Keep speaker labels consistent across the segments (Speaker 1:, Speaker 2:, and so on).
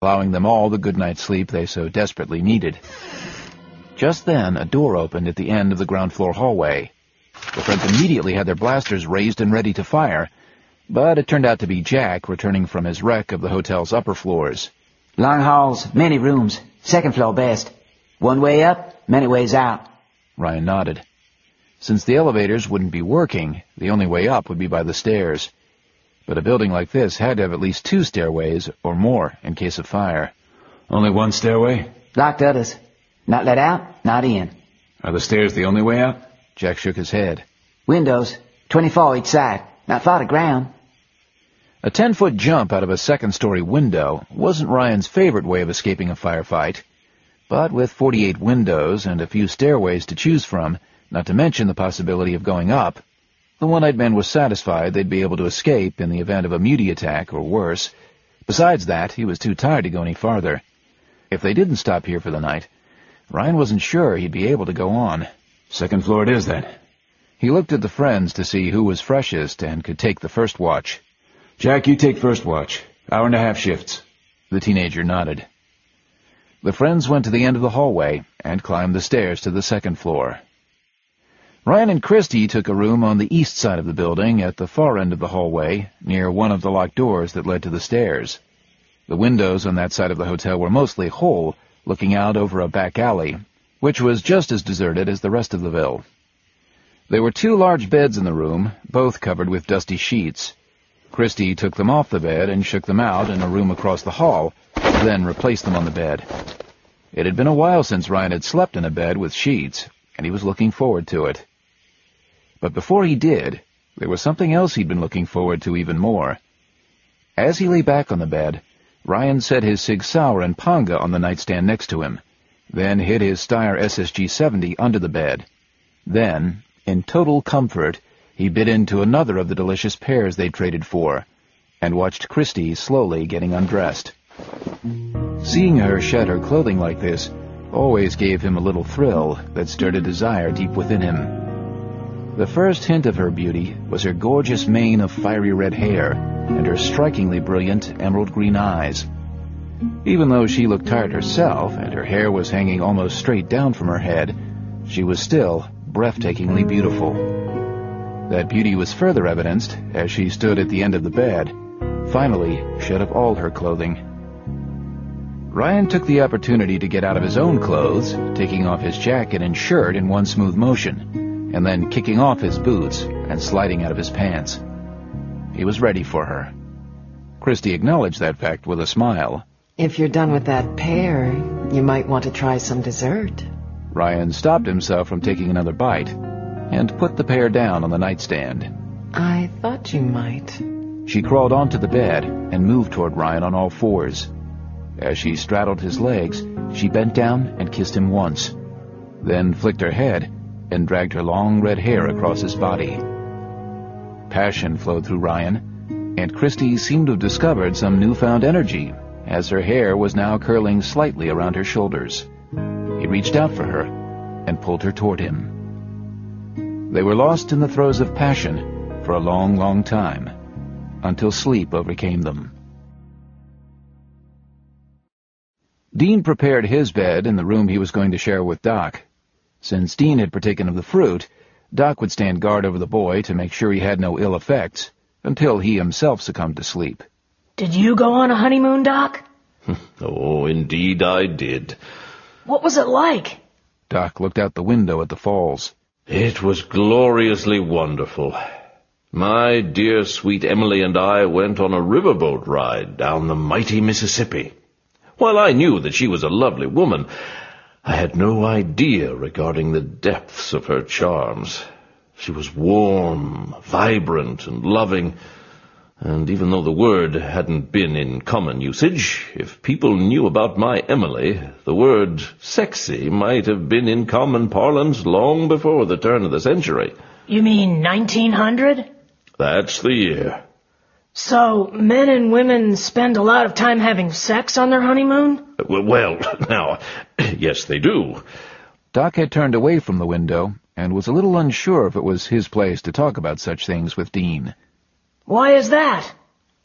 Speaker 1: allowing them all the good night's sleep they so desperately needed. Just then, a door opened at the end of the ground-floor hallway. The friends immediately had their blasters raised and ready to fire, but it turned out to be Jack returning from his wreck of the hotel's upper floors.
Speaker 2: Long halls, many rooms, second floor best. One way up, many ways out.
Speaker 1: Ryan nodded. Since the elevators wouldn't be working, the only way up would be by the stairs. But a building like this had to have at least 2 stairways or more in case of fire.
Speaker 3: Only one stairway?
Speaker 2: Locked others. Not let out, not in.
Speaker 3: Are the stairs the only way out?
Speaker 1: Jack shook his head.
Speaker 2: Windows, 24 each side. Not far to ground.
Speaker 1: A 10-foot jump out of a second-story window wasn't Ryan's favorite way of escaping a firefight. But with 48 windows and a few stairways to choose from, not to mention the possibility of going up, the one-eyed man was satisfied they'd be able to escape in the event of a mutie attack or worse. Besides that, he was too tired to go any farther. If they didn't stop here for the night, Ryan wasn't sure he'd be able to go on.
Speaker 3: Second floor it is, then.
Speaker 1: He looked at the friends to see who was freshest and could take the first watch.
Speaker 3: Jack, you take first watch. 1.5 shifts.
Speaker 1: The teenager nodded. The friends went to the end of the hallway and climbed the stairs to the second floor. Ryan and Christy took a room on the east side of the building at the far end of the hallway, near one of the locked doors that led to the stairs. The windows on that side of the hotel were mostly whole, looking out over a back alley, which was just as deserted as the rest of the ville. There were 2 large beds in the room, both covered with dusty sheets. Christy took them off the bed and shook them out in a room across the hall, then replaced them on the bed. It had been a while since Ryan had slept in a bed with sheets, and he was looking forward to it. But before he did, there was something else he'd been looking forward to even more. As he lay back on the bed, Ryan set his Sig Sauer and Panga on the nightstand next to him, then hid his Steyr SSG-70 under the bed. Then, in total comfort, he bit into another of the delicious pears they'd traded for, and watched Christy slowly getting undressed. Seeing her shed her clothing like this always gave him a little thrill that stirred a desire deep within him. The first hint of her beauty was her gorgeous mane of fiery red hair and her strikingly brilliant emerald green eyes. Even though she looked tired herself and her hair was hanging almost straight down from her head, she was still breathtakingly beautiful. That beauty was further evidenced as she stood at the end of the bed, finally shed of all her clothing. Ryan took the opportunity to get out of his own clothes, taking off his jacket and shirt in one smooth motion, and then kicking off his boots and sliding out of his pants. He was ready for her. Christy acknowledged that fact with a smile.
Speaker 4: If you're done with that pear, you might want to try some dessert.
Speaker 1: Ryan stopped himself from taking another bite and put the pear down on the nightstand.
Speaker 4: I thought you might.
Speaker 1: She crawled onto the bed and moved toward Ryan on all fours. As she straddled his legs, she bent down and kissed him once, then flicked her head and dragged her long red hair across his body. Passion flowed through Ryan, and Christy seemed to have discovered some newfound energy, as her hair was now curling slightly around her shoulders. He reached out for her and pulled her toward him. They were lost in the throes of passion for a long, long time, until sleep overcame them. Dean prepared his bed in the room he was going to share with Doc. Since Dean had partaken of the fruit, Doc would stand guard over the boy to make sure he had no ill effects, until he himself succumbed to sleep.
Speaker 5: Did you go on a honeymoon, Doc?
Speaker 6: Oh, indeed I did.
Speaker 5: What was it like?
Speaker 1: Doc looked out the window at the falls.
Speaker 6: It was gloriously wonderful. My dear sweet Emily and I went on a riverboat ride down the mighty Mississippi. While I knew that she was a lovely woman, I had no idea regarding the depths of her charms. She was warm, vibrant, and loving, and even though the word hadn't been in common usage, if people knew about my Emily, the word sexy might have been in common parlance long before the turn of the century.
Speaker 5: You mean 1900?
Speaker 6: That's the year.
Speaker 5: So, men and women spend a lot of time having sex on their honeymoon?
Speaker 6: Well, now, yes, they do.
Speaker 1: Doc had turned away from the window and was a little unsure if it was his place to talk about such things with Dean.
Speaker 5: Why is that?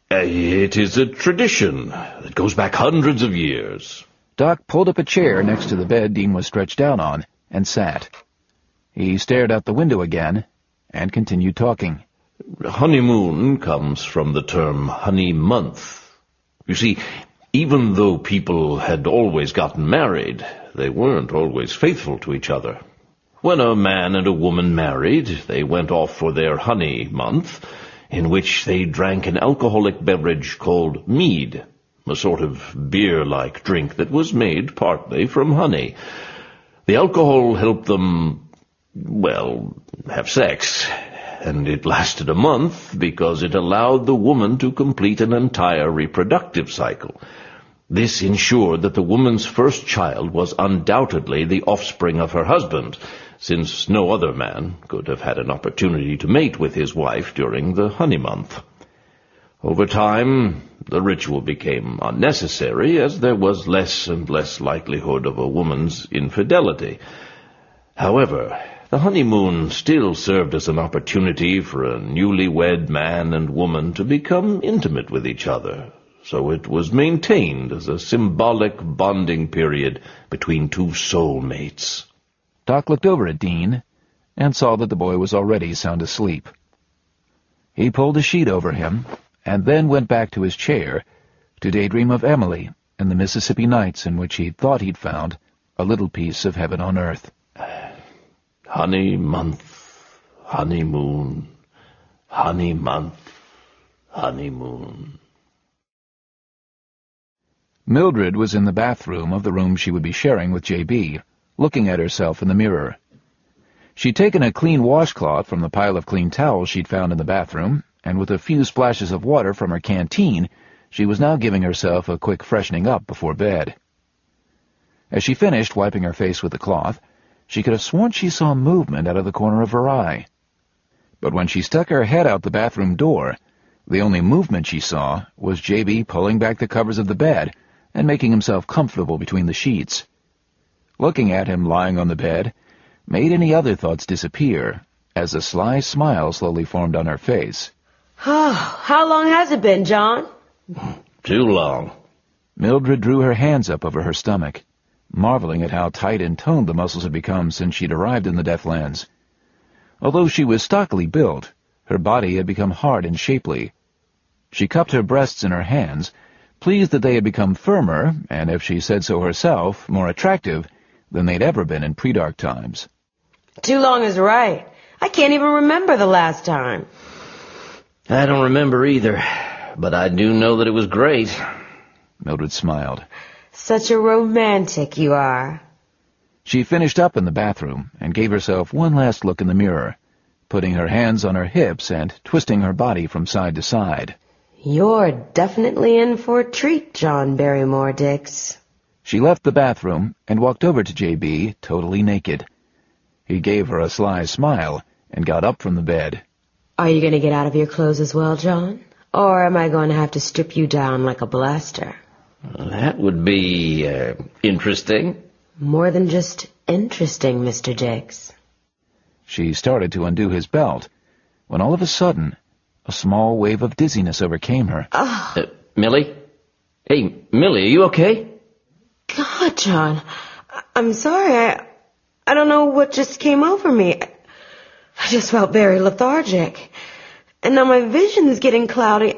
Speaker 6: It is a tradition that goes back hundreds of years.
Speaker 1: Doc pulled up a chair next to the bed Dean was stretched out on and sat. He stared out the window again and continued talking.
Speaker 6: Honeymoon comes from the term honey month. You see, even though people had always gotten married, they weren't always faithful to each other. When a man and a woman married, they went off for their honey month, in which they drank an alcoholic beverage called mead, a sort of beer-like drink that was made partly from honey. The alcohol helped them, well, have sex, and it lasted a month because it allowed the woman to complete an entire reproductive cycle. This ensured that the woman's first child was undoubtedly the offspring of her husband, since no other man could have had an opportunity to mate with his wife during the honey month. Over time, the ritual became unnecessary, as there was less and less likelihood of a woman's infidelity. However, the honeymoon still served as an opportunity for a newlywed man and woman to become intimate with each other, so it was maintained as a symbolic bonding period between two soulmates.
Speaker 1: Doc looked over at Dean and saw that the boy was already sound asleep. He pulled a sheet over him and then went back to his chair to daydream of Emily and the Mississippi nights in which he thought he'd found a little piece of heaven on earth.
Speaker 6: Honey month, honeymoon, honey month, honeymoon.
Speaker 1: Mildred was in the bathroom of the room she would be sharing with J.B., looking at herself in the mirror. She'd taken a clean washcloth from the pile of clean towels she'd found in the bathroom, and with a few splashes of water from her canteen, she was now giving herself a quick freshening up before bed. As she finished wiping her face with the cloth, she could have sworn she saw movement out of the corner of her eye. But when she stuck her head out the bathroom door, the only movement she saw was J.B. pulling back the covers of the bed and making himself comfortable between the sheets. Looking at him lying on the bed made any other thoughts disappear, as a sly smile slowly formed on her face.
Speaker 7: Oh, how long has it been, John?
Speaker 6: Too long.
Speaker 1: Mildred drew her hands up over her stomach, marveling at how tight and toned the muscles had become since she'd arrived in the Deathlands. Although she was stockily built, her body had become hard and shapely. She cupped her breasts in her hands, pleased that they had become firmer, and, if she said so herself, more attractive than they'd ever been in pre-dark times.
Speaker 7: Too long is right. I can't even remember the last time.
Speaker 8: I don't remember either, but I do know that it was great.
Speaker 1: Mildred smiled.
Speaker 7: Such a romantic you are.
Speaker 1: She finished up in the bathroom and gave herself one last look in the mirror, putting her hands on her hips and twisting her body from side to side.
Speaker 7: You're definitely in for a treat, John Barrymore Dix.
Speaker 1: She left the bathroom and walked over to J.B., totally naked. He gave her a sly smile and got up from the bed.
Speaker 7: Are you going to get out of your clothes as well, John? Or am I going to have to strip you down like a blaster?
Speaker 8: That would be, interesting.
Speaker 7: More than just interesting, Mr. Dix.
Speaker 1: She started to undo his belt, when all of a sudden, a small wave of dizziness overcame her.
Speaker 8: Millie? Hey, Millie, are you okay?
Speaker 7: God, John, I'm sorry. I don't know what just came over me. I just felt very lethargic. And now my vision's getting cloudy.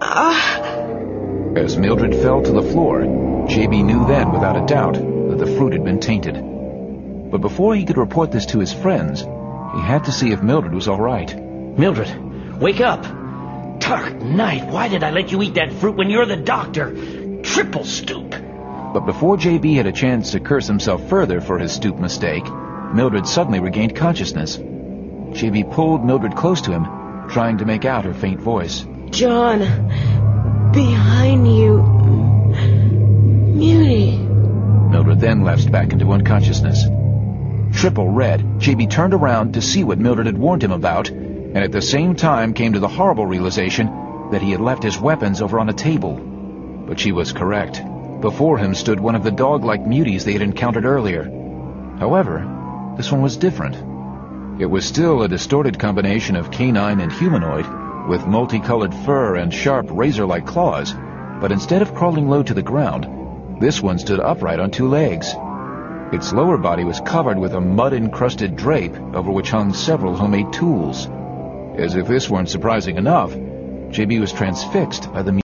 Speaker 1: As Mildred fell to the floor, J.B. knew then, without a doubt, that the fruit had been tainted. But before he could report this to his friends, he had to see if Mildred was all right.
Speaker 8: Mildred, wake up! Dark night, why did I let you eat that fruit when you're the doctor? Triple stoop!
Speaker 1: But before J.B. had a chance to curse himself further for his stoop mistake, Mildred suddenly regained consciousness. J.B. pulled Mildred close to him, trying to make out her faint voice.
Speaker 7: John, behind you. Muty.
Speaker 1: Mildred then lapsed back into unconsciousness. Triple red, J.B. turned around to see what Mildred had warned him about, and at the same time came to the horrible realization that he had left his weapons over on a table. But she was correct. Before him stood one of the dog-like muties they had encountered earlier. However, this one was different. It was still a distorted combination of canine and humanoid, with multicolored fur and sharp razor-like claws, but instead of crawling low to the ground, this one stood upright on two legs. Its lower body was covered with a mud-encrusted drape over which hung several homemade tools. As if this weren't surprising enough, JB was transfixed by the